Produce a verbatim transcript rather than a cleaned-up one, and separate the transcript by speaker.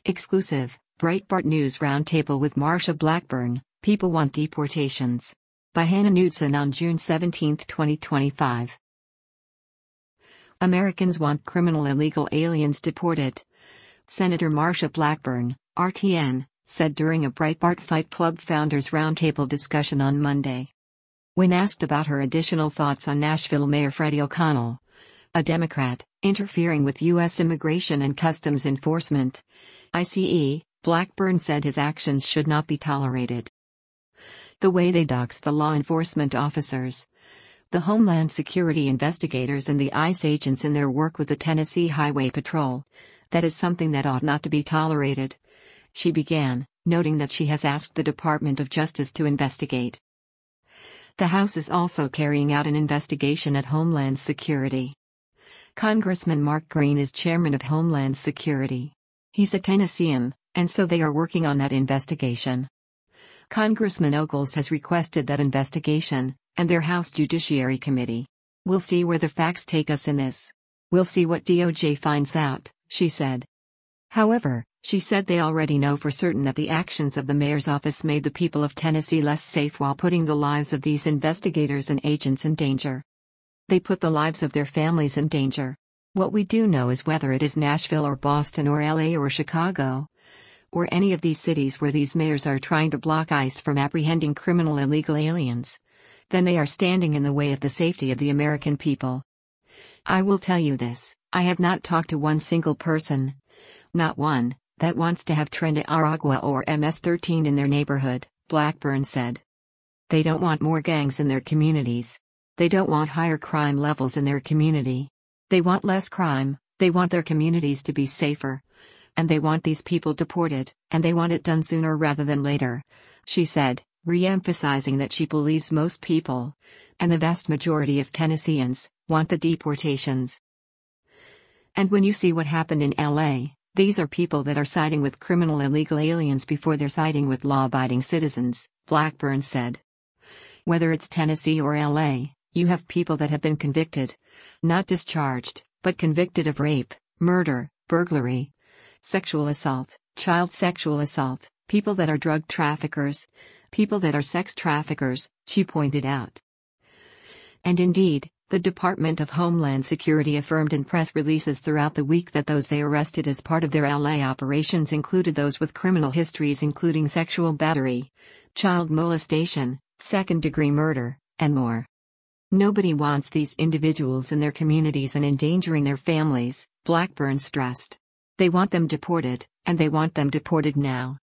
Speaker 1: Exclusive, Breitbart News Roundtable with Marsha Blackburn, People Want Deportations. By Hannah Knudsen on June seventeenth, twenty twenty-five. Americans want criminal illegal aliens deported. Senator Marsha Blackburn, R T N, said during a Breitbart Fight Club Founders Roundtable discussion on Monday. When asked about her additional thoughts on Nashville Mayor Freddie O'Connell, a Democrat, interfering with U S Immigration and Customs Enforcement, I C E, Blackburn said his actions should not be tolerated. The way they dox the law enforcement officers, the Homeland Security investigators and the ICE agents in their work with the Tennessee Highway Patrol, that is something that ought not to be tolerated. She began, noting that she has asked the Department of Justice to investigate. The House is also carrying out an investigation at Homeland Security. Congressman Mark Green is chairman of Homeland Security. He's a Tennessean, and so they are working on that investigation. Congressman Ogles has requested that investigation, and their House Judiciary Committee. We'll see where the facts take us in this. We'll see what D O J finds out, she said. However, she said they already know for certain that the actions of the mayor's office made the people of Tennessee less safe while putting the lives of these investigators and agents in danger. They put the lives of their families in danger. What we do know is whether it is Nashville or Boston or L A or Chicago, or any of these cities where these mayors are trying to block ICE from apprehending criminal illegal aliens, then they are standing in the way of the safety of the American people. I will tell you this, I have not talked to one single person, not one, that wants to have Tren de Aragua or M S thirteen in their neighborhood, Blackburn said. They don't want more gangs in their communities. They don't want higher crime levels in their community. They want less crime, they want their communities to be safer. And they want these people deported, and they want it done sooner rather than later, she said, re-emphasizing that she believes most people, and the vast majority of Tennesseans, want the deportations. And when you see what happened in L A, these are people that are siding with criminal illegal aliens before they're siding with law-abiding citizens, Blackburn said. Whether it's Tennessee or L A, you have people that have been convicted, not discharged, but convicted of rape, murder, burglary, sexual assault, child sexual assault, people that are drug traffickers, people that are sex traffickers, she pointed out. And indeed, the Department of Homeland Security affirmed in press releases throughout the week that those they arrested as part of their L A operations included those with criminal histories including sexual battery, child molestation, second-degree murder, and more. Nobody wants these individuals in their communities and endangering their families, Blackburn stressed. They want them deported, and they want them deported now.